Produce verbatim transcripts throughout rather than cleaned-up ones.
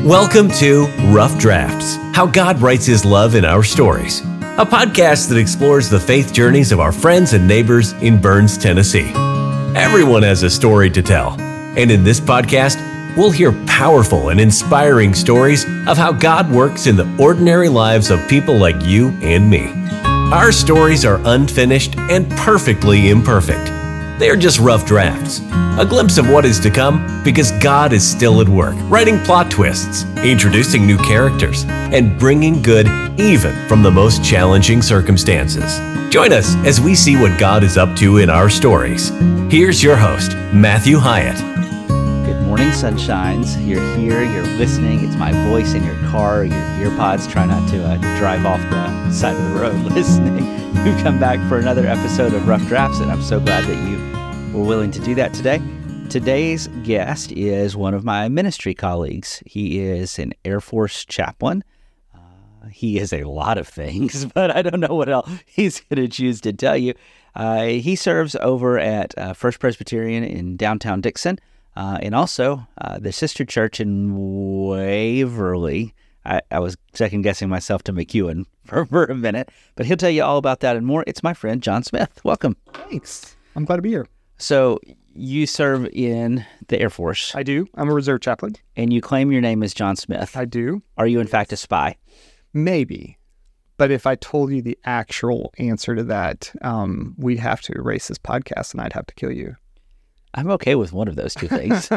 Welcome to Rough Drafts, How God Writes His Love in Our Stories, a podcast that explores the faith journeys of our friends and neighbors in Burns, Tennessee. Everyone has a story to tell, and in this podcast, we'll hear powerful and inspiring stories of how God works in the ordinary lives of people like you and me. Our stories are unfinished and perfectly imperfect. They are just rough drafts, a glimpse of what is to come because God is still at work, writing plot twists, introducing new characters, and bringing good even from the most challenging circumstances. Join us as we see what God is up to in our stories. Here's your host, Matthew Hyatt. Good morning, sunshines. You're here, you're listening. It's my voice in your car, your earpods. Try not to uh, drive off the side of the road listening. You come back for another episode of Rough Drafts, and I'm so glad that you were willing to do that today. Today's guest is one of my ministry colleagues. He is an Air Force chaplain. Uh, he is a lot of things, but I don't know what else he's going to choose to tell you. Uh, he serves over at uh, First Presbyterian in downtown Dixon, uh, and also uh, the sister church in Waverly. I, I was second-guessing myself to McEwen for, for a minute, but he'll tell you all about that and more. It's my friend, John Smith. Welcome. Thanks. I'm glad to be here. So you serve in the Air Force. I do. I'm a reserve chaplain. And you claim your name is John Smith. I do. Are you, in fact, a spy? Maybe. But if I told you the actual answer to that, um, we'd have to erase this podcast and I'd have to kill you. I'm okay with one of those two things.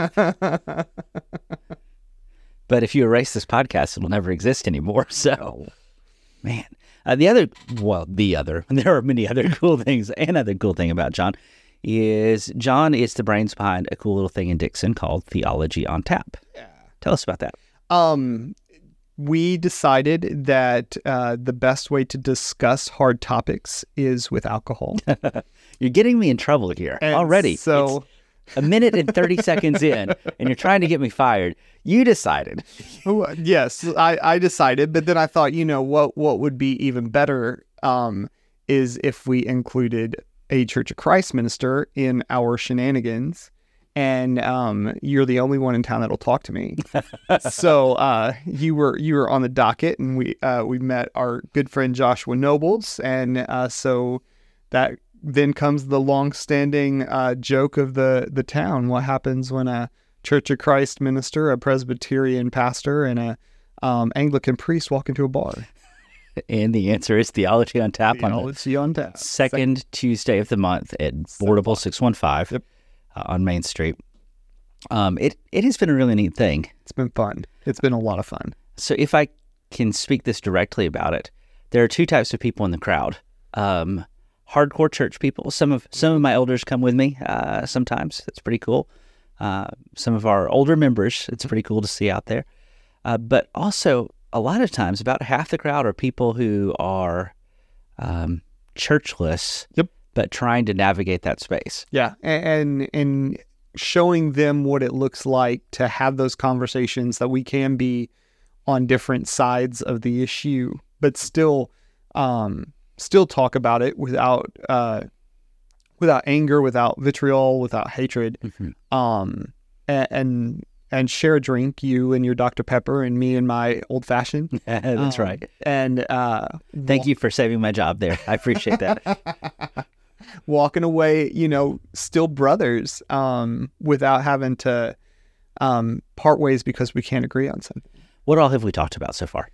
But if you erase this podcast, it'll never exist anymore. So, man. Uh, the other, well, the other, there are many other cool things. Another cool thing about John is John is the brains behind a cool little thing in Dixon called Theology on Tap. Yeah. Tell us about that. Um, we decided that uh, the best way to discuss hard topics is with alcohol. You're getting me in trouble here and already. So... It's a minute and thirty seconds in, and you're trying to get me fired. You decided. Yes, I, I decided, but then I thought, you know, what what would be even better um, is if we included a Church of Christ minister in our shenanigans, and um, you're the only one in town that'll talk to me. So uh, you were you were on the docket, and we uh, we met our good friend Joshua Nobles, and uh, so that. Then comes the long-standing uh, joke of the, the town. What happens when a Church of Christ minister, a Presbyterian pastor, and a um, Anglican priest walk into a bar? And the answer is Theology on Tap. Theology on, on Tap. Second, second Tuesday of the month at Boardable six one five yep. uh, on Main Street. Um, it it has been a really neat thing. It's been fun. It's been a lot of fun. So if I can speak this directly about it, there are two types of people in the crowd. Um Hardcore church people. Some of some of my elders come with me uh, sometimes. That's pretty cool. Uh, some of our older members, it's pretty cool to see out there. Uh, but also, a lot of times, about half the crowd are people who are um, churchless, yep. but trying to navigate that space. Yeah, and and showing them what it looks like to have those conversations, that we can be on different sides of the issue, but still... Um, still talk about it without uh, without anger, without vitriol, without hatred, mm-hmm. um, and, and and share a drink, you and your Doctor Pepper and me and my old fashioned. That's um, right. And uh, thank wa- you for saving my job there. I appreciate that. Walking away, you know, still brothers, um, without having to um, part ways because we can't agree on something. What all have we talked about so far?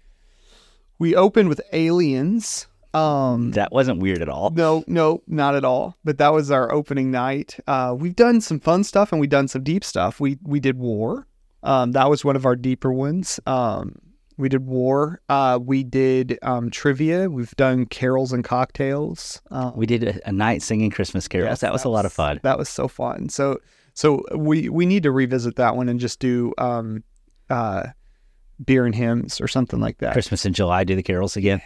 We opened with aliens. Um, that wasn't weird at all. No, no, not at all. But that was our opening night. Uh, we've done some fun stuff and we've done some deep stuff. We we did war. Um, that was one of our deeper ones. Um, we did war. Uh, we did um, trivia. We've done carols and cocktails. Um, we did a, a night singing Christmas carols. Yes, that was that a lot was, of fun. That was so fun. So so we we need to revisit that one and just do um, uh, beer and hymns or something like that. Christmas in July. Do the carols again.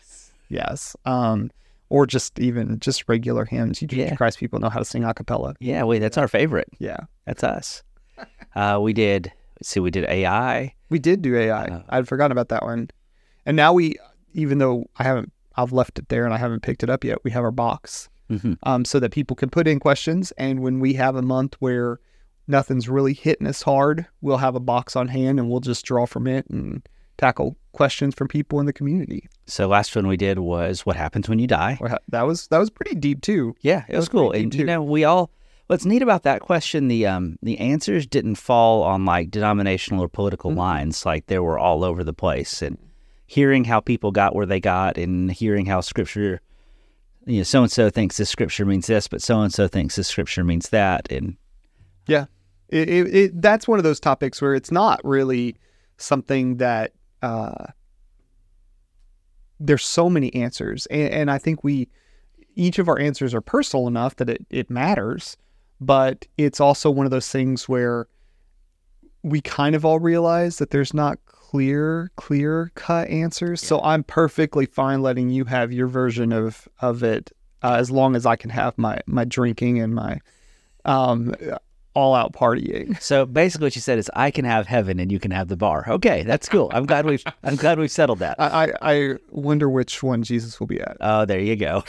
Yes. Um, or just even just regular hymns. You yeah. Christ people know how to sing a cappella. Yeah, wait, that's our favorite. Yeah. That's us. Uh, we did, let's see, we did A I. We did do A I. Uh, I'd forgotten about that one. And now we, even though I haven't, I've left it there and I haven't picked it up yet, we have our box. Mm-hmm. Um, so that people can put in questions. And when we have a month where nothing's really hitting us hard, we'll have a box on hand and we'll just draw from it and tackle questions from people in the community. So last one we did was what happens when you die. That was that was pretty deep too. Yeah, it was, was cool. And too. You know, we all what's neat about that question, the um the answers didn't fall on like denominational or political mm-hmm. lines, like they were all over the place. And hearing how people got where they got, and hearing how Scripture, you know, so and so thinks this Scripture means this, but so and so thinks this Scripture means that, and yeah, it, it, it that's one of those topics where it's not really something that uh, there's so many answers, and, and I think we each of our answers are personal enough that it it matters, but it's also one of those things where we kind of all realize that there's not clear, clear cut answers. Yeah. So I'm perfectly fine letting you have your version of, of it, uh, as long as I can have my, my drinking and my, um, all out partying. So basically what you said is I can have heaven and you can have the bar. Okay. That's cool. I'm glad we've, I'm glad we've settled that. I, I wonder which one Jesus will be at. Oh, there you go.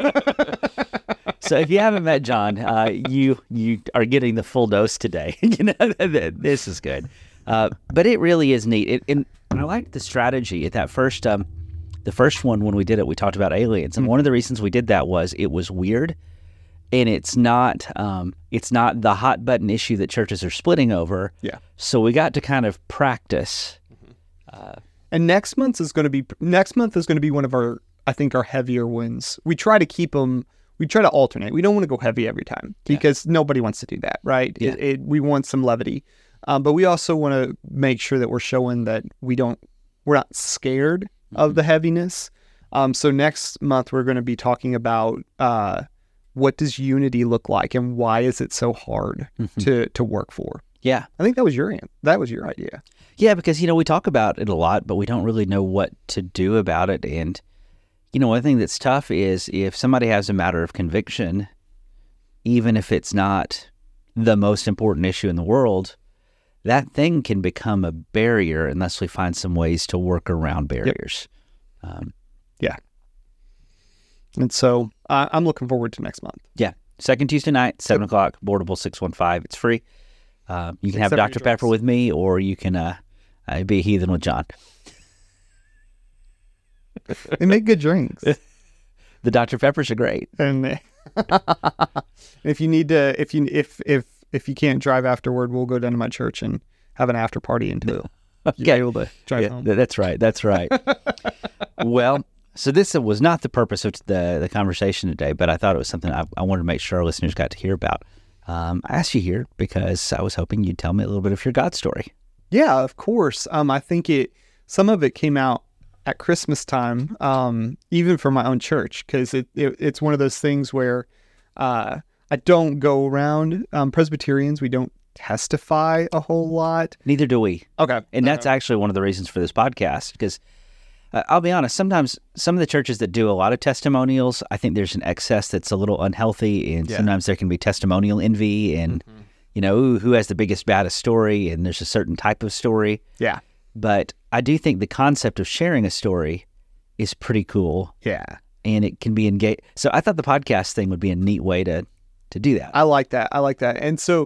So if you haven't met John, uh, you, you are getting the full dose today. You know, this is good. Uh, but it really is neat. It, and I liked the strategy at that first, um, the first one when we did it, we talked about aliens. And mm-hmm. one of the reasons we did that was it was weird, and it's not, um, it's not the hot button issue that churches are splitting over. Yeah. So we got to kind of practice. Mm-hmm. Uh, and next month is going to be, next month is going to be one of our, I think, our heavier ones. We try to keep them, we try to alternate. We don't want to go heavy every time because yeah. nobody wants to do that, right? Yeah. It, it, we want some levity. Um, but we also want to make sure that we're showing that we don't, we're not scared mm-hmm. of the heaviness. Um, so next month we're going to be talking about uh, what does unity look like and why is it so hard mm-hmm. to to work for? Yeah, I think that was your that was your idea. Yeah, because you know we talk about it a lot, but we don't really know what to do about it. And you know, one thing that's tough is if somebody has a matter of conviction, even if it's not the most important issue in the world, that thing can become a barrier unless we find some ways to work around barriers. Yep. Um, yeah. And so uh, I'm looking forward to next month. Yeah. Second Tuesday night, seven o'clock, Boardable six one five. It's free. Uh, you can have Doctor Pepper with me, or you can uh, uh, be a heathen with John. They make good drinks. The Doctor Peppers are great. And if you need to, if you, if, if, If you can't drive afterward, we'll go down to my church and have an after party until okay. you're able to drive yeah, home. That's right. That's right. Well, so this was not the purpose of the the conversation today, but I thought it was something I, I wanted to make sure our listeners got to hear about. Um, I asked you here because I was hoping you'd tell me a little bit of your God story. Yeah, of course. Um, I think it some of it came out at Christmas time, um, even for my own church, because it, it it's one of those things where uh, I don't go around um, Presbyterians. We don't testify a whole lot. Neither do we. Okay. And that's okay. actually one of the reasons for this podcast, because uh, I'll be honest, sometimes some of the churches that do a lot of testimonials, I think there's an excess that's a little unhealthy, and yeah. sometimes there can be testimonial envy and, mm-hmm. you know, ooh, who has the biggest, baddest story, and there's a certain type of story. Yeah. But I do think the concept of sharing a story is pretty cool. Yeah. And it can be engaged. So I thought the podcast thing would be a neat way to to do that. I like that. I like that. And so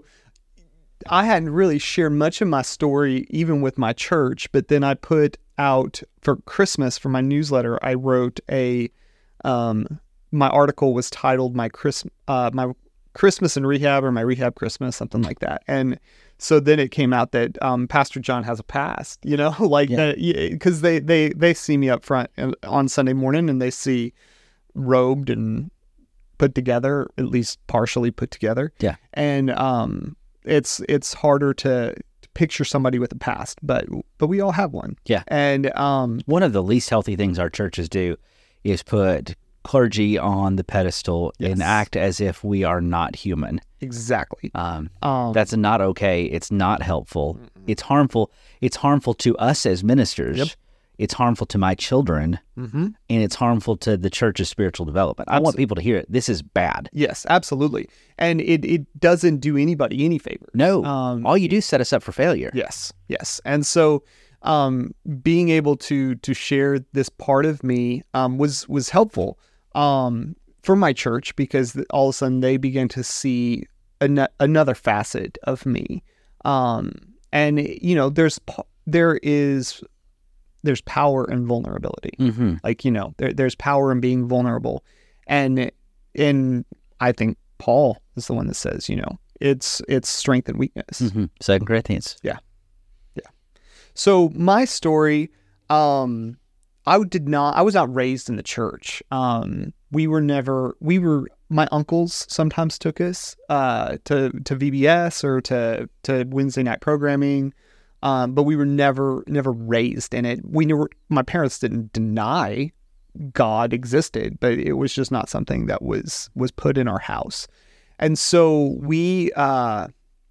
I hadn't really shared much of my story even with my church, but then I put out for Christmas for my newsletter, I wrote a, um, my article was titled my Chris, uh, my Christmas in Rehab or my Rehab Christmas, something like that. And so then it came out that um, Pastor John has a past, you know, like yeah. that, because they, they, they see me up front on Sunday morning and they see robed and put together, at least partially put together. Yeah. And um, it's it's harder to, to picture somebody with a past, but but we all have one. Yeah. And um, one of the least healthy things our churches do is put clergy on the pedestal yes. and act as if we are not human. Exactly. Um, um, that's not okay. It's not helpful. Mm-mm. It's harmful. It's harmful to us as ministers. Yep. It's harmful to my children, mm-hmm. and it's harmful to the church's spiritual development. I want people to hear it. This is bad. Yes, absolutely. And it, it doesn't do anybody any favor. No. Um, All you do is set us up for failure. Yes, yes. And so um, being able to to share this part of me um, was, was helpful um, for my church, because all of a sudden they began to see an- another facet of me. Um, and you know, there's there is there's power in vulnerability. Mm-hmm. Like, you know, there, there's power in being vulnerable, and in I think Paul is the one that says, you know, it's it's strength and weakness. Mm-hmm. Second Corinthians. Yeah, yeah. So my story, um, I did not. I was not raised in the church. Um, we were never. We were. My uncles sometimes took us uh, to to V B S or to to Wednesday night programming, um, but we were never never raised in it. We never. My parents didn't deny God existed, but it was just not something that was was put in our house. And so we, uh,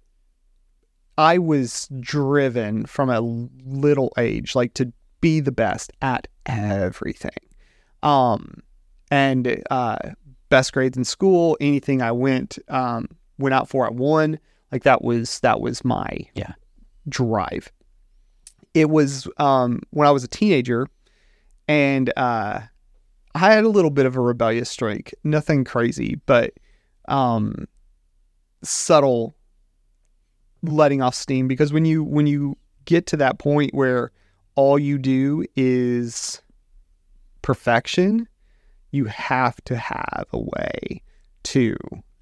I was driven from a little age, like to be the best at everything, um, and uh. best grades in school, anything I went um, went out for, I won. Like that was that was my yeah drive. It was um, when I was a teenager, and uh, I had a little bit of a rebellious streak. Nothing crazy, but um, subtle letting off steam. Because when you when you get to that point where all you do is perfection, you have to have a way to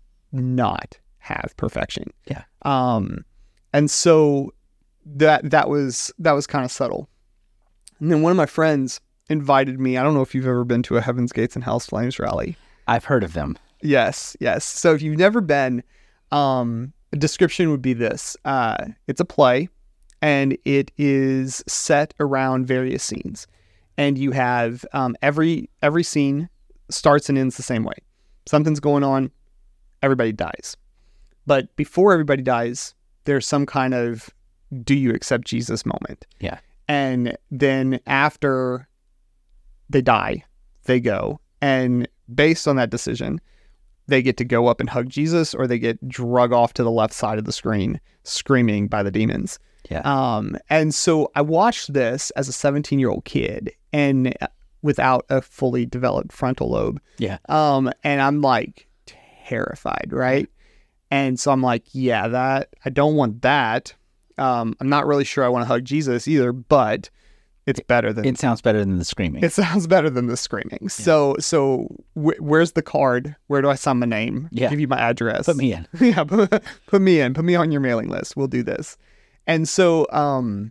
not have perfection. Yeah. Um, and so that that was that was kind of subtle. And then one of my friends invited me. I don't know if you've ever been to a Heaven's Gates and Hell's Flames rally. I've heard of them. Yes, yes. So if you've never been, um, a description would be this. Uh, it's a play, and it is set around various scenes. And you have um, every every scene starts and ends the same way. Something's going on, everybody dies. But before everybody dies, there's some kind of do you accept Jesus moment. Yeah. And then after they die, they go. And based on that decision, they get to go up and hug Jesus, or they get drug off to the left side of the screen, screaming by the demons. Yeah. Um, and so I watched this as a seventeen-year-old kid, and without a fully developed frontal lobe. Yeah. Um, and I'm like terrified, right? And so I'm like, yeah, that I don't want that. Um, I'm not really sure I want to hug Jesus either, but it's better than It sounds better than the screaming. it sounds better than the screaming. Yeah. So, so wh- where's the card? Where do I sign my name? Yeah. Give you my address. Put me in. yeah, put, put me in. Put me on your mailing list. We'll do this. And so, um,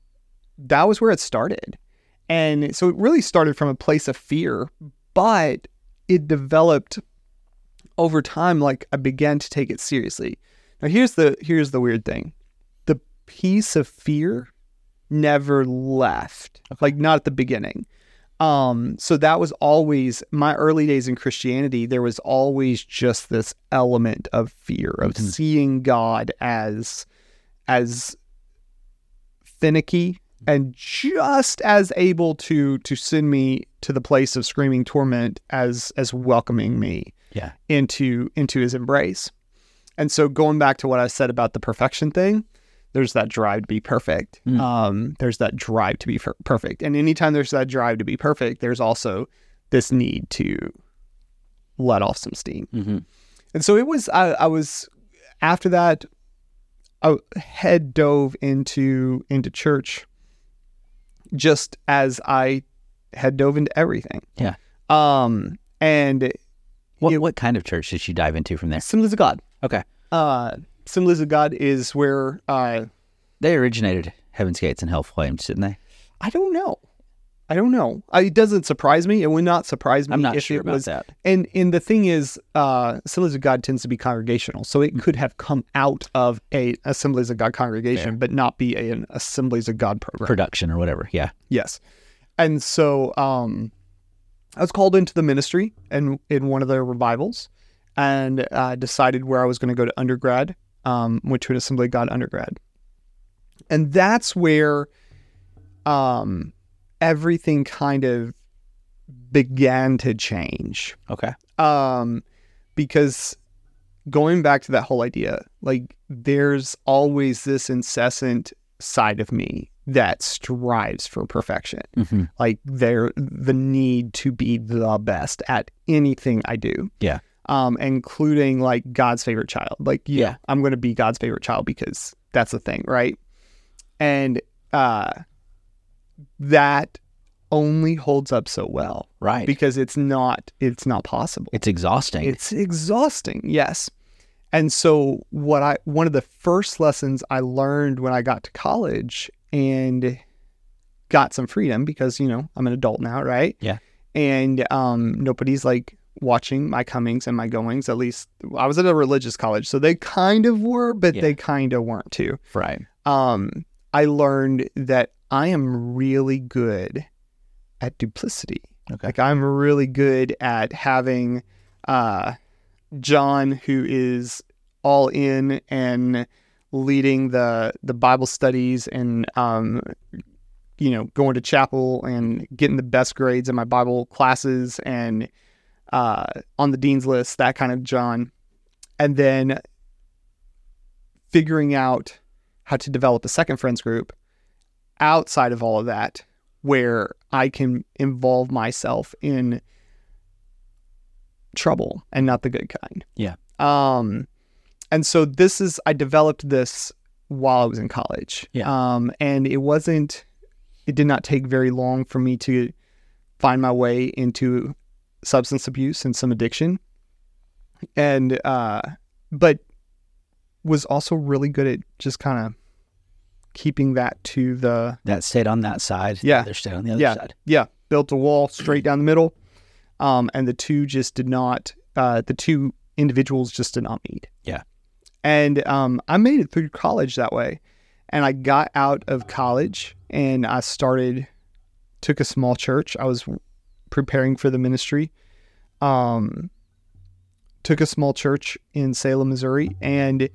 that was where it started. And so it really started from a place of fear, but it developed over time. Like I began to take it seriously. Now here's the, here's the weird thing. The piece of fear never left, okay. Like not at the beginning. Um, so that was always my early days in Christianity. There was always just this element of fear of mm-hmm. seeing God as, as finicky and just as able to, to send me to the place of screaming torment as, as welcoming me yeah. into, into his embrace. And so going back to what I said about the perfection thing, there's that drive to be perfect. Mm. Um, there's that drive to be f- perfect. And anytime there's that drive to be perfect, there's also this need to let off some steam. Mm-hmm. And so it was, I, I was, after that, I head dove into, into church just as I head dove into everything. Yeah. Um, and what, it, what kind of church did you dive into from there? Assemblies of God. Okay. Uh, Assemblies of God is where uh, they originated Heaven's Gates and Hell Flames, didn't they? I don't know. I don't know. I, it doesn't surprise me. It would not surprise me. I'm not if sure it about was, that. And and the thing is, uh, Assemblies of God tends to be congregational, so it could have come out of a Assemblies of God congregation, Fair. but not be a, an Assemblies of God program. Production or whatever. Yeah. Yes. And so um, I was called into the ministry in, in one of the revivals, and uh, decided where I was going to go to undergrad. Um, went to an Assembly of God undergrad. And that's where um, everything kind of began to change. Okay. Um, because going back to that whole idea, like there's always this incessant side of me that strives for perfection. Mm-hmm. Like there, the need to be the best at anything I do. Yeah. um, including like God's favorite child. Like, yeah, Yeah. I'm going to be God's favorite child because that's the thing, right? And uh, that only holds up so well, Right. because it's not it's not possible. It's exhausting. It's exhausting, yes. And so what I one of the first lessons I learned when I got to college and got some freedom, because, you know, I'm an adult now, right? Yeah. And um, nobody's like watching my comings and my goings. At least I was at a religious college, so they kind of were, but Yeah. they kind of weren't too. right. Um, I learned that I am really good at duplicity. Okay. Like, I'm really good at having uh, John, who is all in and leading the the Bible studies and um, you know, going to chapel and getting the best grades in my Bible classes and uh, on the dean's list, that kind of John, and then figuring out how to develop a second friends group outside of all of that, where I can involve myself in trouble and not the good kind. Yeah. Um, and so this is, I developed this while I was in college. Yeah. Um, and it wasn't, it did not take very long for me to find my way into substance abuse and some addiction. And, uh, but was also really good at just kind of keeping that to the, That stayed on that side. Yeah. The other stayed on the other yeah, side. yeah, built a wall straight down the middle. Um, and the two just did not, uh, the two individuals just did not meet. Yeah. And um, I made it through college that way. And I got out of college and I started, took a small church. I was preparing for the ministry. Um, took a small church in Salem, Missouri. And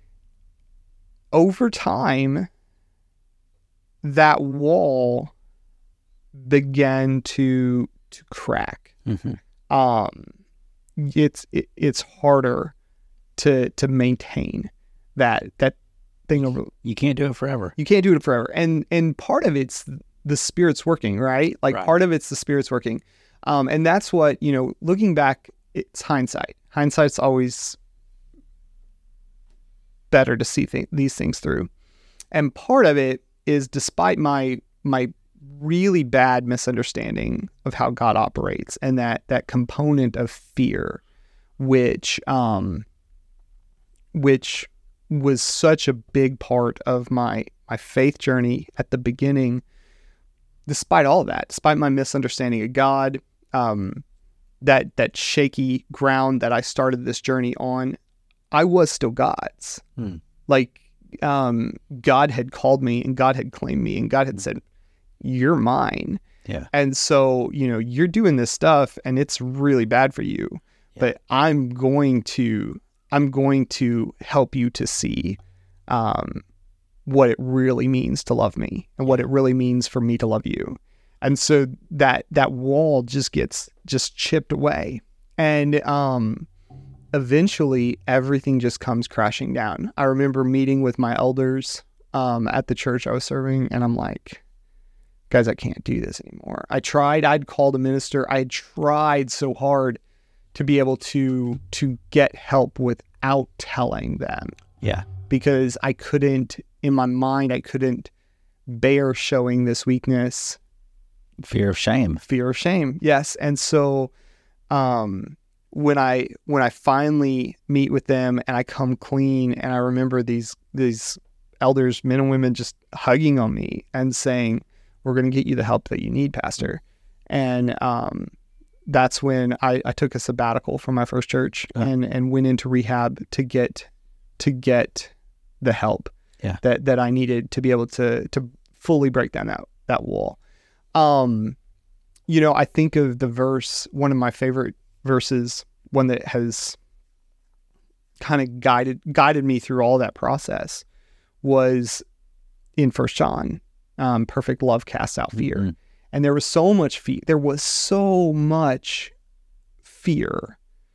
over time, that wall began to to crack. Mm-hmm. Um, it's it, it's harder to to maintain that that thing over. You can't do it forever. You can't do it forever, and and part of it's the Spirit's working, right? Like Right. part of it's the Spirit's working, um, and that's what, you know. Looking back, it's hindsight. Hindsight's always better to see th- these things through, and part of it is, despite my my really bad misunderstanding of how God operates and that that component of fear, which um which was such a big part of my my faith journey at the beginning. Despite all of that, despite my misunderstanding of God, um that that shaky ground that I started this journey on, I was still God's. Hmm. Like, um God had called me and God had claimed me and God had said, "You're mine." Yeah. And so, you know, you're doing this stuff and it's really bad for you, Yeah. but I'm going to, I'm going to help you to see, um, what it really means to love me and what it really means for me to love you. And so that, that wall just gets just chipped away. And, um, eventually everything just comes crashing down. I remember meeting with my elders, um, at the church I was serving, and I'm like, guys, I can't do this anymore. I tried, I'd called a minister. I tried so hard to be able to, to get help without telling them, Yeah. because I couldn't, in my mind, I couldn't bear showing this weakness, Fear of shame. fear of shame. Yes. And so, um, when I, when I finally meet with them and I come clean, and I remember these, these elders, men and women, just hugging on me and saying, "We're going to get you the help that you need, Pastor." And um, that's when I, I took a sabbatical from my first church Uh. and, and went into rehab to get to get the help Yeah. that, that I needed to be able to to fully break down that that wall. Um, you know, I think of the verse, one of my favorite verses, one that has kind of guided guided me through all that process, was in First John. Um, perfect love casts out fear. Mhm. And there was so much fear. There was so much fear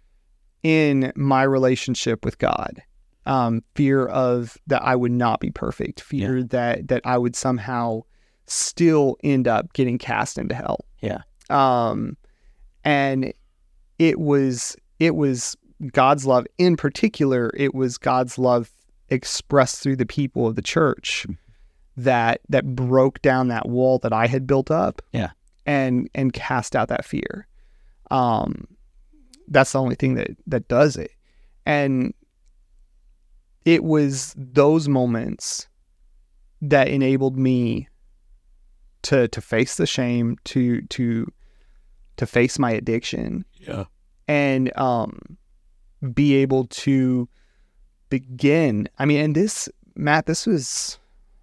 in my relationship with God. Um, fear of that I would not be perfect. Fear that that I would somehow still end up getting cast into hell. Yeah. Um, and it was it was God's love in particular, it was God's love expressed through the people of the church that that broke down that wall that I had built up. Yeah. And and cast out that fear. Um, that's the only thing that that does it. And it was those moments that enabled me to to face the shame, to to to face my addiction. Yeah. And um be able to begin. I mean, and this, Matt, this was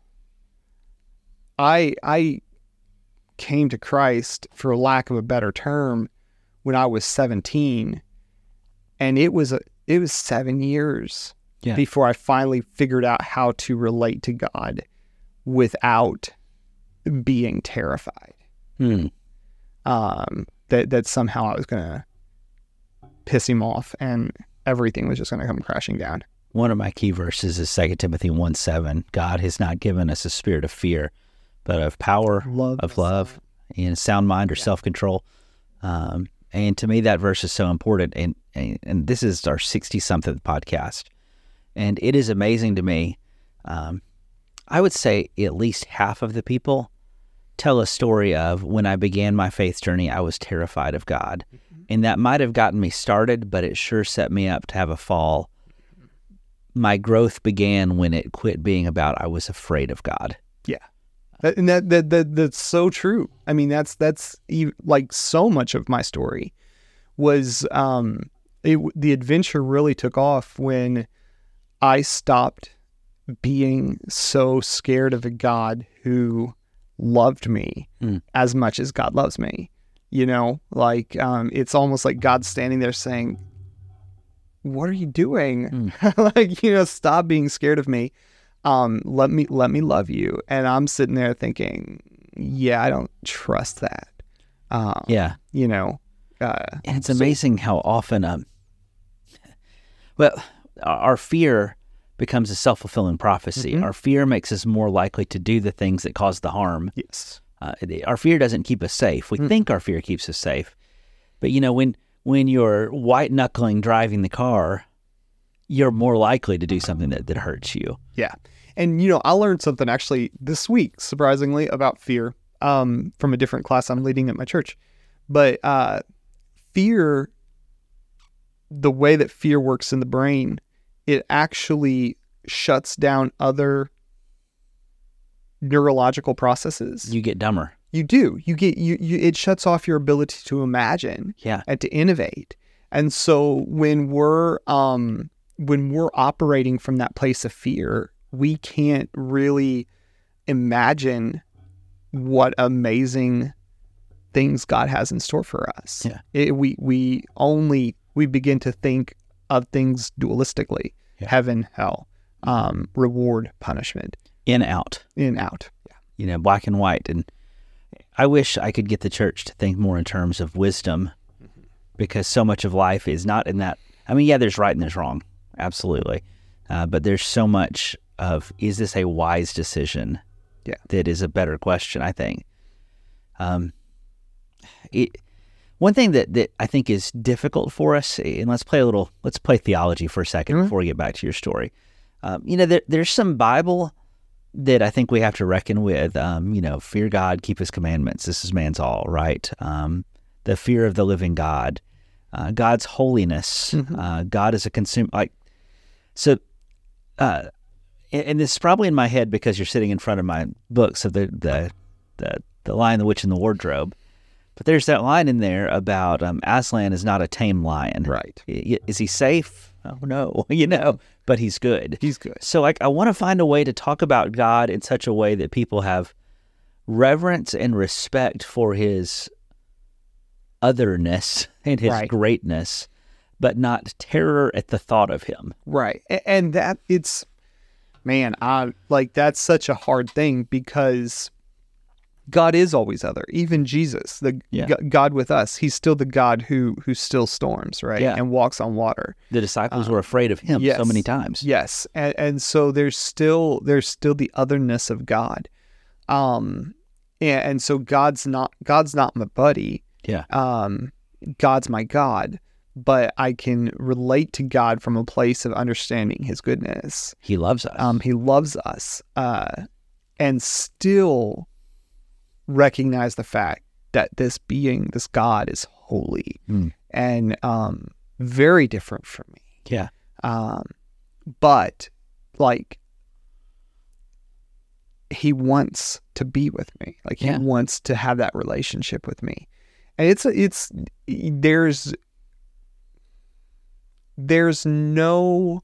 I I came to Christ, for lack of a better term, when I was seventeen, and it was a it was seven years Yeah. before I finally figured out how to relate to God without being terrified. Hmm. Um, that that somehow I was gonna piss him off and everything was just gonna come crashing down. One of my key verses is Second Timothy one seven. God has not given us a spirit of fear, but of power, Love of love, and sound mind or Yeah. self-control. Um, and to me, that verse is so important. And, and, and this is our sixty-something podcast. And it is amazing to me. Um, I would say at least half of the people tell a story of when I began my faith journey, I was terrified of God. Mm-hmm. And that might have gotten me started, but it sure set me up to have a fall. My growth began when it quit being about I was afraid of God. Yeah. That, and that, that, that, that's so true. I mean, that's, that's ev- like so much of my story was, um, it, the adventure really took off when I stopped being so scared of a God who loved me Mm. as much as God loves me. You know, like, um, it's almost like God standing there saying, what are you doing? Mm. Like, you know, stop being scared of me. Um, let me, let me love you. And I'm sitting there thinking, yeah, I don't trust that. Um, Yeah. you know, uh, And it's so- amazing how often, um, well, our our fear becomes a self-fulfilling prophecy. Mhm. Our fear makes us more likely to do the things that cause the harm. yes. Uh, it- our fear doesn't keep us safe. We Mm. think our fear keeps us safe. But, you know, when when you're white-knuckling driving the car, you're more likely to do something that, that hurts you. Yeah. And, you know, I learned something actually this week, surprisingly, about fear, um, from a different class I'm leading at my church. But, uh, fear, the way that fear works in the brain, it actually shuts down other neurological processes. You get dumber. You do. You get you, you. It shuts off your ability to imagine Yeah. and to innovate. And so when we're um when we're operating from that place of fear, we can't really imagine what amazing things God has in store for us. Yeah. It, we we only we begin to think of things dualistically: Yeah. heaven, hell, um, reward, punishment, In, out. in, out. Yeah. You know, black and white. And I wish I could get the church to think more in terms of wisdom, because so much of life is not in that. I mean, yeah, there's right and there's wrong. Absolutely. Uh, but there's so much of, is this a wise decision? Yeah. That is a better question, I think. Um, it, one thing that, that I think is difficult for us, and let's play a little, let's play theology for a second Mhm. before we get back to your story. Um, you know, there, there's some Bible that I think we have to reckon with. Um, you know, fear God, keep his commandments. This is man's all, right? Um, the fear of the living God, uh, God's holiness. Mhm. Uh, God is a consumer. Like, so, uh, and, and this is probably in my head because you're sitting in front of my books of the the the, the Lion, the Witch, and the Wardrobe. But there's that line in there about um, Aslan is not a tame lion. Right. I- Is he safe? Oh no, you know, but he's good. He's good. So, like, I want to find a way to talk about God in such a way that people have reverence and respect for his otherness and his Right. greatness, but not terror at the thought of him. Right. A- And that it's, man, I like that's such a hard thing because God is always other. Even Jesus, the Yeah. G- God with us, he's still the God who who still storms, right? Yeah. And walks on water. The disciples Um, were afraid of him so yes. many times. Yes. And and so there's still there's still the otherness of God. Um and, and so God's not God's not my buddy. Yeah. Um God's my God, but I can relate to God from a place of understanding his goodness. He loves us. Um, he loves us, uh, and still recognize the fact that this being, this God, is holy Mm. and um, very different from me. Yeah. Um, but like, he wants to be with me. Like he Yeah. wants to have that relationship with me. And it's, it's, there's, there's no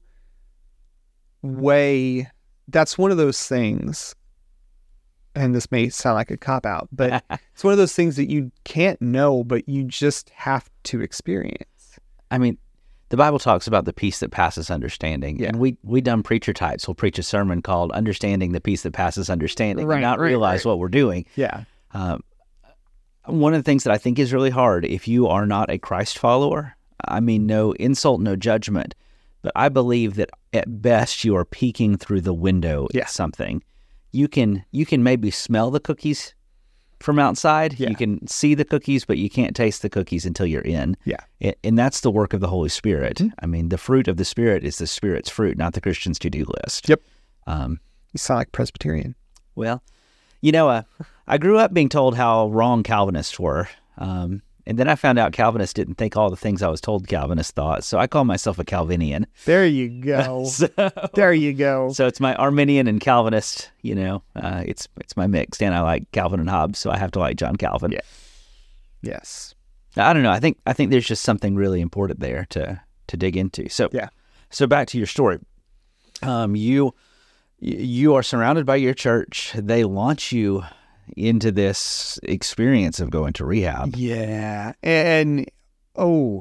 way. That's one of those things, and this may sound like a cop-out, but it's one of those things that you can't know, but you just have to experience. I mean, the Bible talks about the peace that passes understanding. Yeah. And we, we dumb preacher types will preach a sermon called Understanding the Peace That Passes Understanding Right, and not right, realize right. what we're doing. Yeah. Um, one of the things that I think is really hard, if you are not a Christ follower, I mean, no insult, no judgment, but I believe that at best you are peeking through the window Yeah. at something. You can you can maybe smell the cookies from outside. Yeah. You can see the cookies, but you can't taste the cookies until you're in. Yeah. A- And that's the work of the Holy Spirit. Mm-hmm. I mean, the fruit of the Spirit is the Spirit's fruit, not the Christian's to-do list. Yep. Um, You sound like Presbyterian. well, you know, uh, I grew up being told how wrong Calvinists were. Um, and then I found out Calvinists didn't think all the things I was told Calvinists thought. So I call myself a Calvinian. There you go. so, There you go. so it's my Arminian and Calvinist, you know, uh, it's it's my mix. And I like Calvin and Hobbes, so I have to like John Calvin. Yeah. Yes. I don't know. I think I think there's just something really important there to to dig into. So Yeah. So back to your story. Um, you you are surrounded by your church. They launch you into this experience of going to rehab. Yeah. And, oh,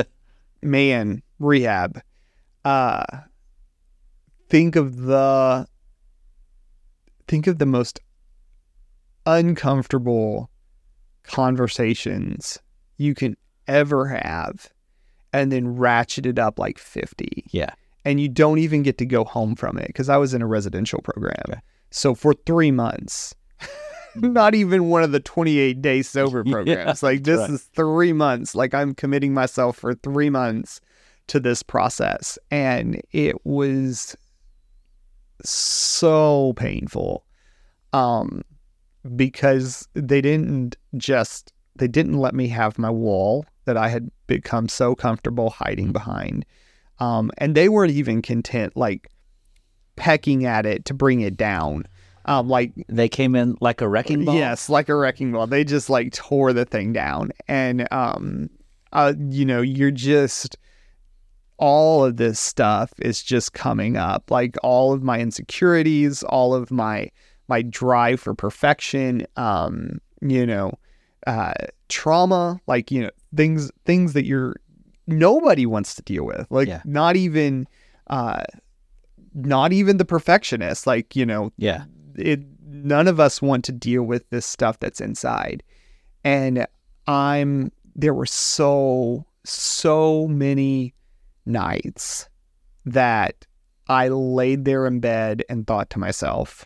man, rehab. Uh, think of the, think of the most uncomfortable conversations you can ever have, and then ratchet it up like fifty. Yeah. And you don't even get to go home from it, because I was in a residential program. Okay. So for three months, not even one of the twenty-eight day sober Yeah, programs. Like this right. is three months. Like I'm committing myself for three months to this process. And it was so painful. Um, because they didn't just, they didn't let me have my wall that I had become so comfortable hiding behind. Um, and they weren't even content, like pecking at it to bring it down. Um, like, They came in like a wrecking ball. yes, like a wrecking ball. They just like tore the thing down. And, um, uh, you know, you're just, all of this stuff is just coming up. Like all of my insecurities, all of my, my drive for perfection, um, you know, uh, trauma, like, you know, things, things that you're, nobody wants to deal with. Like Yeah. not even, uh, not even the perfectionist, like, you know, Yeah. it, none of us want to deal with this stuff that's inside. And I'm, there were so, so many nights that I laid there in bed and thought to myself,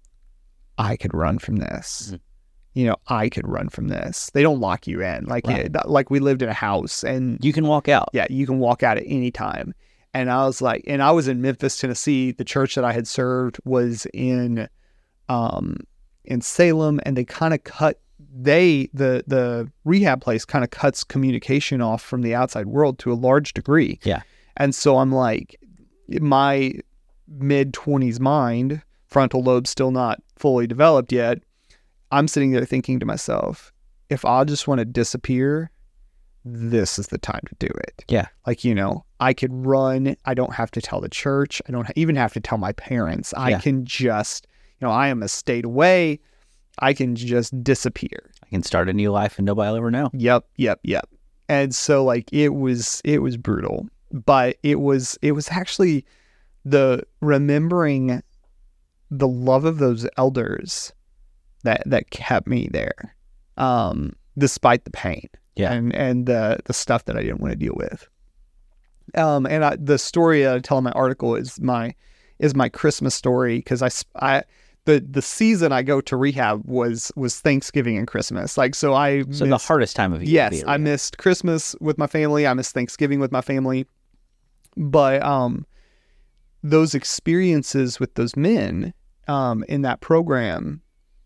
I could run from this. Mhm. You know, I could run from this. They don't lock you in. Like, Right. it- like we lived in a house, and You can walk out. yeah, you can walk out at any time. And I was like, and I was in Memphis, Tennessee. The church that I had served was in, um, in Salem, and they kind of cut, they, the, the rehab place kind of cuts communication off from the outside world to a large degree. Yeah. And so I'm like, my mid twenties mind, frontal lobe still not fully developed yet. I'm sitting there thinking to myself, if I just want to disappear, this is the time to do it. Yeah. Like, you know, I could run. I don't have to tell the church. I don't even have to tell my parents. I Yeah. can just, you know, I am a state away. I can just disappear. I can start a new life and nobody will ever know. Yep, yep, yep. And so like it was it was brutal, but it was it was actually the remembering the love of those elders that that kept me there, um, despite the pain. Yeah. And and the the stuff that I didn't want to deal with. Um, and I, the story that I tell in my article is my is my Christmas story, because I, I the the season I go to rehab was was Thanksgiving and Christmas. Like, so I So missed, the hardest time of year. yes, to be a I rehab. missed Christmas with my family. I missed Thanksgiving with my family. But um, those experiences with those men um, in that program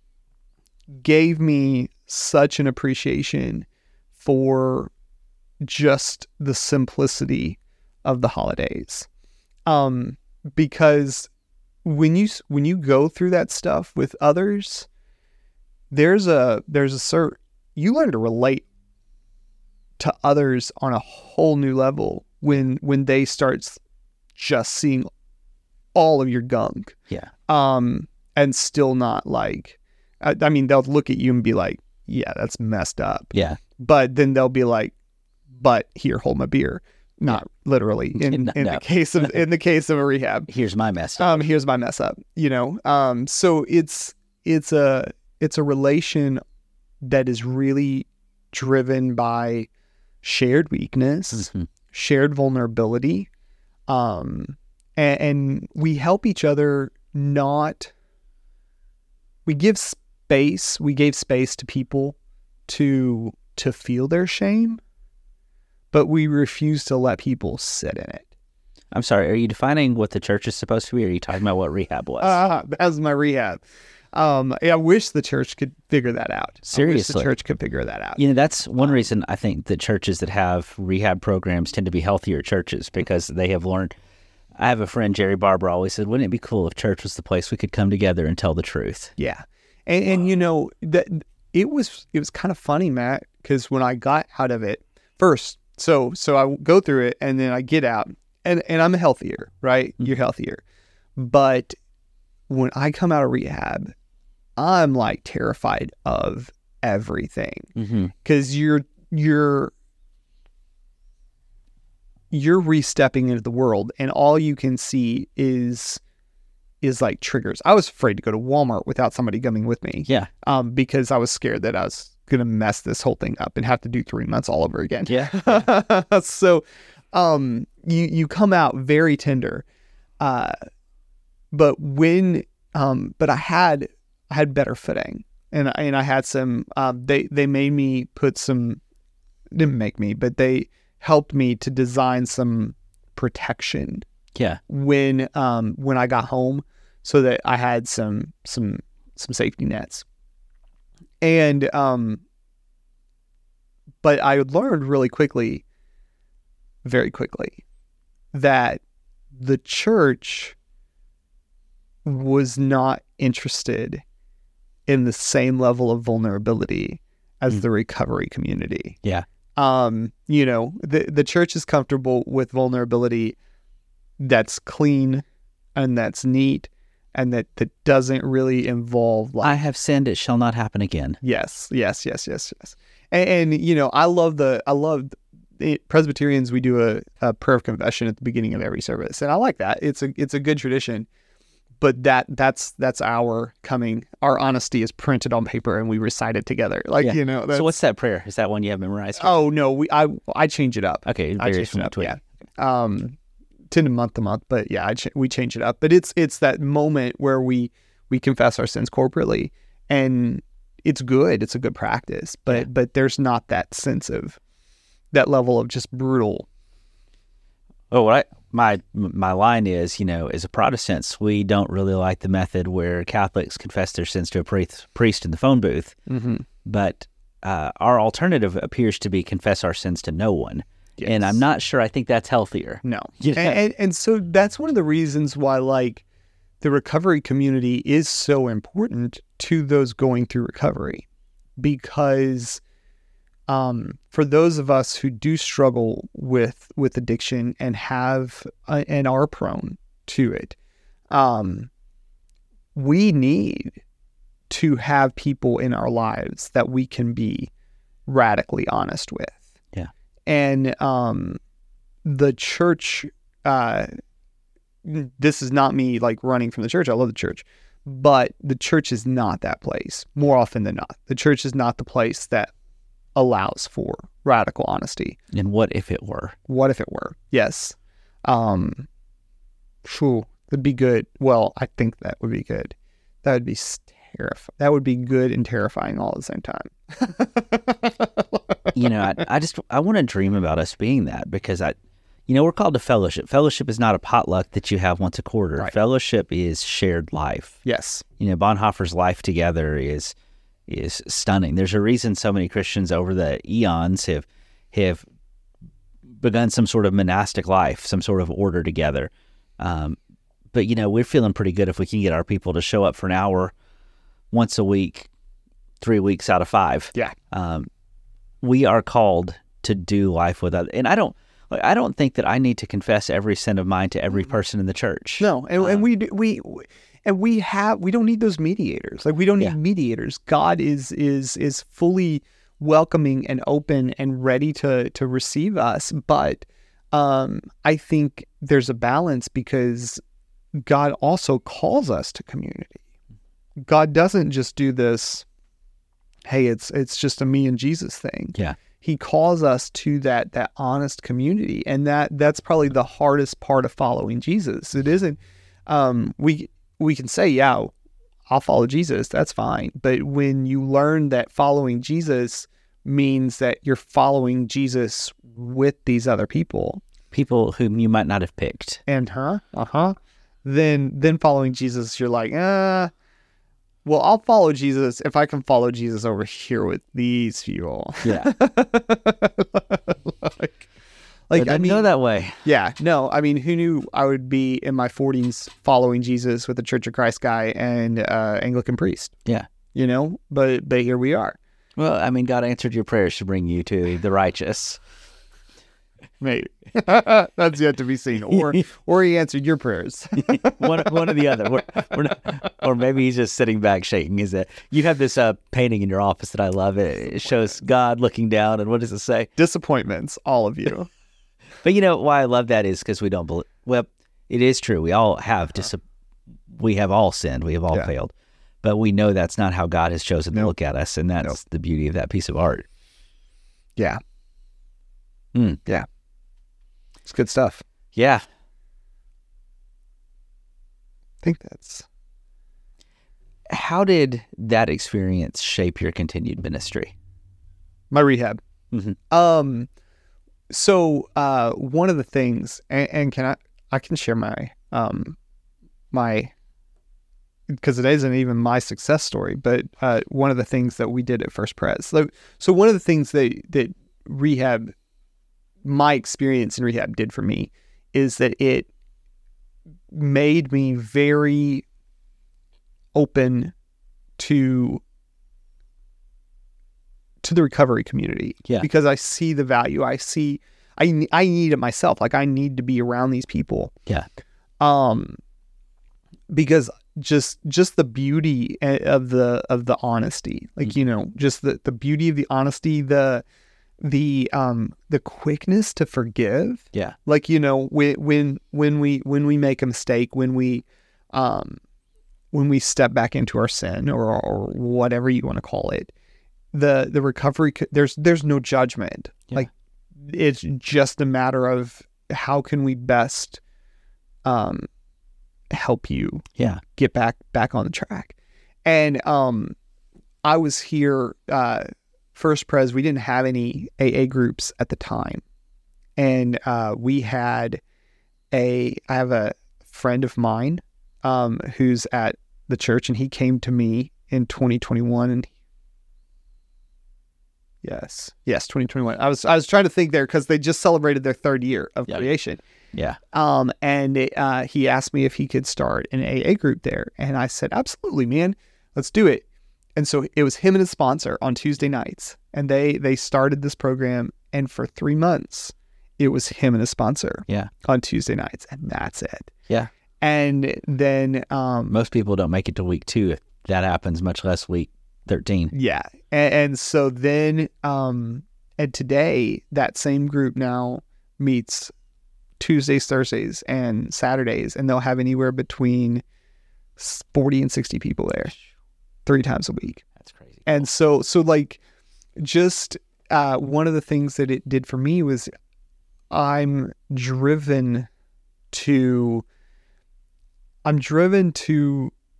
gave me such an appreciation for just the simplicity of the holidays. Um, because when you when you go through that stuff with others, there's a there's a cert you learn to relate to others on a whole new level when when they start just seeing all of your gunk. Yeah. Um, and still not like, I, I mean, they'll look at you and be like, yeah, that's messed up. Yeah. But then they'll be like, but here, hold my beer. Not literally in, No, in no. the case of in the case of a rehab. Here's my mess. Um, here's my mess up. You know. Um, so it's it's a it's a relation that is really driven by shared weakness, Mhm. shared vulnerability, um, and, and we help each other. Not we give space. We gave space to people to to feel their shame, but we refuse to let people sit in it. I'm sorry. Are you defining what the church is supposed to be, or are you talking about what rehab was? Ah, as my rehab. Um, I wish the church could figure that out. I wish Seriously. the church could figure that out. You know, that's one reason I think that churches that have rehab programs tend to be healthier churches, because they have learned. I have a friend, Jerry Barber, always said, wouldn't it be cool if church was the place we could come together and tell the truth? Yeah, and and you know that it was it was kind of funny, Matt, because when I got out of it first, so so I go through it and then I get out and and I'm healthier, right? You're healthier, but when I come out of rehab, I'm like terrified of everything. Mm-hmm. Because you're you're you're re-stepping into the world, and all you can see is is like triggers. I was afraid to go to Walmart without somebody coming with me, Yeah. um, because I was scared that I was gonna mess this whole thing up and have to do three months all over again. Yeah. So, um, you you come out very tender, uh, but when um, but I had I had better footing, and I- and I had some. Um, they they made me put some. Didn't make me, but they helped me to design some protection Yeah. when um when I got home, so that I had some some some safety nets. And um but I learned really quickly, very quickly, that the church was not interested in the same level of vulnerability as Mm. the recovery community. Yeah. Um, you know, the the church is comfortable with vulnerability that's clean and that's neat and that, that doesn't really involve like I have sinned, it shall not happen again. yes, yes, yes, yes, yes. And, and you know, I love the I love the Presbyterians. We do a, a prayer of confession at the beginning of every service, and I like that. It's a it's a good tradition. But that that's that's our coming. Our honesty is printed on paper, and we recite it together. Like Yeah. you know. That's, So what's that prayer? Is that one you have memorized? Oh no, we I I change it up. Okay. It I varies change from it up. between. Yeah. Um, tend to month to month, but yeah, I ch- we change it up. But it's it's that moment where we we confess our sins corporately, and it's good. It's a good practice. But Yeah. but there's not that sense of that level of just brutal. Oh, what I, my my line is, you know, as a Protestants, we don't really like the method where Catholics confess their sins to a priest priest in the phone booth. Mm-hmm. But uh, our alternative appears to be confess our sins to no one. And I'm not sure I think that's healthier. No. Yeah. And, and and so that's one of the reasons why like the recovery community is so important to those going through recovery, because um, for those of us who do struggle with with addiction and have uh, and are prone to it, um, we need to have people in our lives that we can be radically honest with. Yeah. And um, the church, uh, this is not me like running from the church. I love the church, but the church is not that place more often than not. The church is not the place that allows for radical honesty. And what if it were? What if it were? Yes. Um, phew, that'd be good. Well, I think that would be good. That would be terrifying. That would be good and terrifying all at the same time. You know, I, I just, I want to dream about us being that, because I, you know, we're called to fellowship. Fellowship is not a potluck that you have once a quarter. Right. Fellowship is shared life. Yes. You know, Bonhoeffer's Life Together is is stunning. There's a reason so many Christians over the eons have have begun some sort of monastic life, some sort of order together. Um, but, you know, we're feeling pretty good if we can get our people to show up for an hour once a week, three weeks out of five. Yeah. Um, we are called to do life with others. And I don't, like, I don't think that I need to confess every sin of mine to every person in the church. No, and, Um, and we do, we and we have we don't need those mediators. Like we don't need Yeah. mediators. God is is is fully welcoming and open and ready to to receive us. But um, I think there's a balance, because God also calls us to community. God doesn't just do this, hey, it's it's just a me and Jesus thing. Yeah. He calls us to that that honest community, and that that's probably the hardest part of following Jesus. It isn't. Um, we we can say, yeah, I'll follow Jesus. That's fine. But when you learn that following Jesus means that you're following Jesus with these other people, People whom you might not have picked. and huh, uh huh, then then following Jesus, you're like, ah. Well, I'll follow Jesus if I can follow Jesus over here with these people. Yeah. like, like It I doesn't mean, go that way. yeah, no, I mean, who knew I would be in my forties following Jesus with a Church of Christ guy and uh, Anglican priest? Yeah. You know, but but here we are. Well, I mean, God answered your prayers to bring you to the righteous. Maybe that's yet to be seen, or or he answered your prayers. one, one or the other. We're, we're not, or maybe he's just sitting back shaking his head. You have this uh, painting in your office that I love. It, it shows God looking down, and what does it say? Disappointments, all of you. But you know why I love that is because we don't believe. Well, it is true. We all have dis- We have all sinned. We have all Yeah. failed. But we know that's not how God has chosen to Nope. look at us, and that's Nope. the beauty of that piece of art. Yeah, Mm. yeah, it's good stuff. Yeah. I think that's How did that experience shape your continued ministry? my rehab. Mhm. Um, so uh, one of the things, and, and can I, I can share my, um, my, because it isn't even my success story, but uh, one of the things that we did at First Pres. So, so one of the things that that rehab, my experience in rehab did for me, is that it made me very open to to the recovery community. Yeah. Because I see the value. I see, I, I need it myself. Like I need to be around these people. Yeah. Um, because just, just the beauty of the, of the honesty, like, Mm-hmm. you know, just the, the beauty of the honesty, the, the, um, the quickness to forgive. Yeah. Like, you know, when, when, when we, when we make a mistake, when we, um, when we step back into our sin or, or whatever you want to call it, the, the recovery, there's, there's no judgment. Yeah. Like it's just a matter of how can we best, um, help you Yeah. get back, back on the track. And, um, I was here, uh, First Pres, we didn't have any A A groups at the time. And, uh, we had a, I have a friend of mine, um, who's at the church, and he came to me in twenty twenty-one, and yes, yes, twenty twenty-one. I was, I was trying to think there because they just celebrated their third year of Yeah. creation. Yeah. Um, and it, uh, he asked me if he could start an A A group there. And I said, absolutely, man, let's do it. And so it was him and his sponsor on Tuesday nights. And they, they started this program. And for three months, it was him and his sponsor Yeah. on Tuesday nights. And that's it. Yeah. And then, um, Most people don't make it to week two if that happens, much less week thirteen. yeah. And, and so then, um, and today that same group now meets Tuesdays, Thursdays, and Saturdays, and they'll have anywhere between forty and sixty people there three times a week. That's crazy. And so, so like just, uh, one of the things that it did for me was I'm driven to, I'm driven to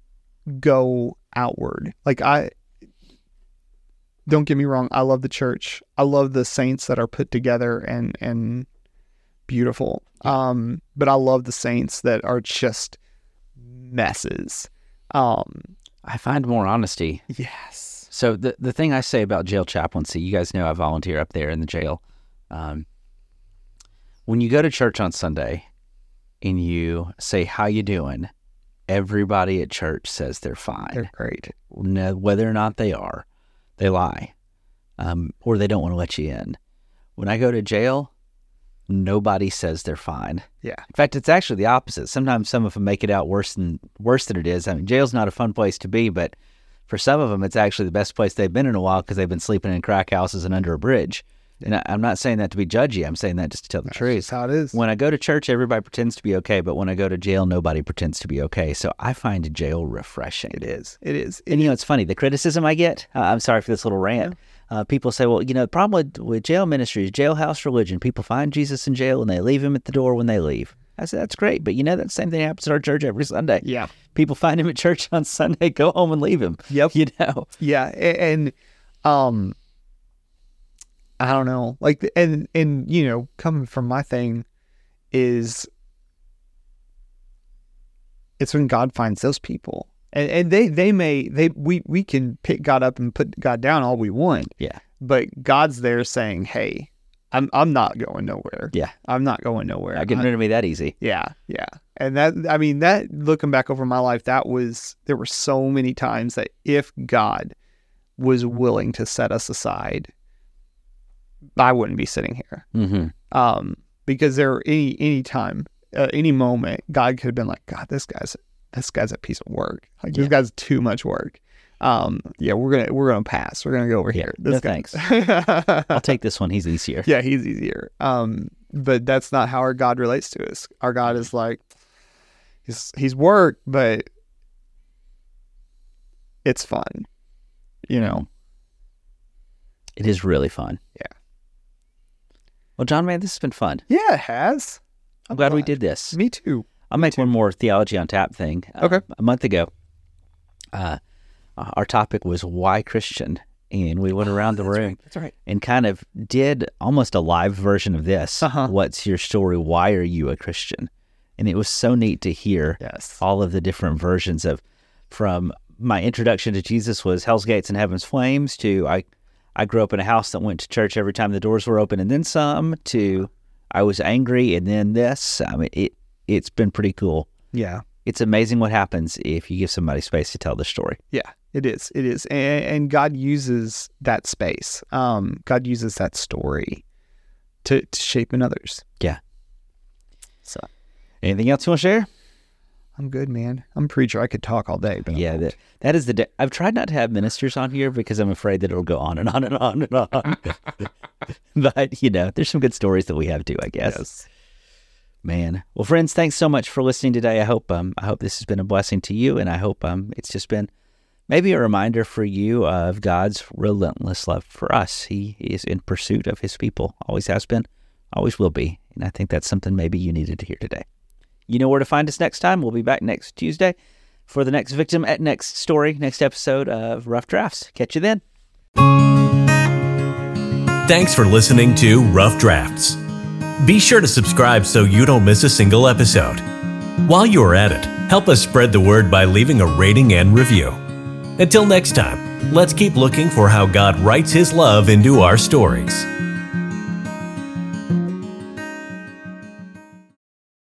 go outward. Like I, don't get me wrong, I love the church. I love the saints that are put together and and beautiful. Yeah. Um, but I love the saints that are just messes. Um, I find more honesty. Yes. So the the thing I say about jail chaplaincy, you guys know I volunteer up there in the jail. Um, when you go to church on Sunday and you say, how you doing? Everybody at church says they're fine. They're great. No, whether or not they are, they lie. Um, or they don't want to let you in. When I go to jail, nobody says they're fine. Yeah. In fact, it's actually the opposite. Sometimes some of them make it out worse than worse than it is. I mean, jail's not a fun place to be, but for some of them, it's actually the best place they've been in a while because they've been sleeping in crack houses and under a bridge. And I, I'm not saying that to be judgy. I'm saying that just to tell the That's truth. just how it is. When I go to church, everybody pretends to be okay, but when I go to jail, nobody pretends to be okay. So I find jail refreshing. It is. It is. It and you know, it's funny. The criticism I get, uh, I'm sorry for this little rant. Yeah. Uh, people say, well, you know, the problem with, with jail ministry is jailhouse religion. People find Jesus in jail and they leave him at the door when they leave. I said, that's great. But you know, that same thing happens at our church every Sunday. Yeah. People find him at church on Sunday, go home and leave him. Yep. You know? Yeah. And, and um, I don't know. Like, and, and, you know, coming from my thing is it's when God finds those people. And, and they, they may, they, we, we can pick God up and put God down all we want. Yeah. But God's there saying, hey, I'm, I'm not going nowhere. Yeah. I'm not going nowhere. Not getting rid of me that easy. Yeah. Yeah. And that, I mean, that looking back over my life, that was, there were so many times that if God was willing to set us aside, I wouldn't be sitting here. Mm-hmm. Um, because there, any, any time, uh, any moment, God could have been like, God, this guy's, this guy's a piece of work. Like Yeah. this guy's too much work. Um, yeah, we're going to, we're going to pass. We're going to go over Yeah. here. This No guy. thanks. I'll take this one. He's easier. Yeah, he's easier. Um, but that's not how our God relates to us. Our God is like, he's, he's work, but it's fun, you know? It is really fun. Yeah. Well, John, man, this has been fun. Yeah, it has. I'm glad we did this. Me too. I'll make one more Theology on Tap thing. Uh, Okay. A month ago, uh, our topic was why Christian, and we went around the That's room right. That's right. and kind of did almost a live version of this. Uh-huh. What's your story? Why are you a Christian? And it was so neat to hear Yes. all of the different versions of, from my introduction to Jesus was Hell's Gates and Heaven's Flames, to I, I grew up in a house that went to church every time the doors were open and then some, to I was angry and then this. I mean, it, it's been pretty cool. Yeah. It's amazing what happens if you give somebody space to tell the story. Yeah, it is. It is. And, and God uses that space. Um, God uses that story to, to shape in others. Yeah. So Anything else you want to share? I'm good, man. I'm a preacher. I could talk all day, but Yeah, that, that is the. De- I've tried not to have ministers on here because I'm afraid that it'll go on and on and on and on. But, you know, there's some good stories that we have too, I guess. Yes. Man. Well, friends, thanks so much for listening today. I hope um I hope this has been a blessing to you, and I hope um it's just been maybe a reminder for you of God's relentless love for us. He is in pursuit of his people, always has been, always will be. And I think that's something maybe you needed to hear today. You know where to find us next time. We'll be back next Tuesday for the next victim at next story, next episode of Rough Drafts. Catch you then. Thanks for listening to Rough Drafts. Be sure to subscribe so you don't miss a single episode. While you are at it, help us spread the word by leaving a rating and review. Until next time, let's keep looking for how God writes his love into our stories.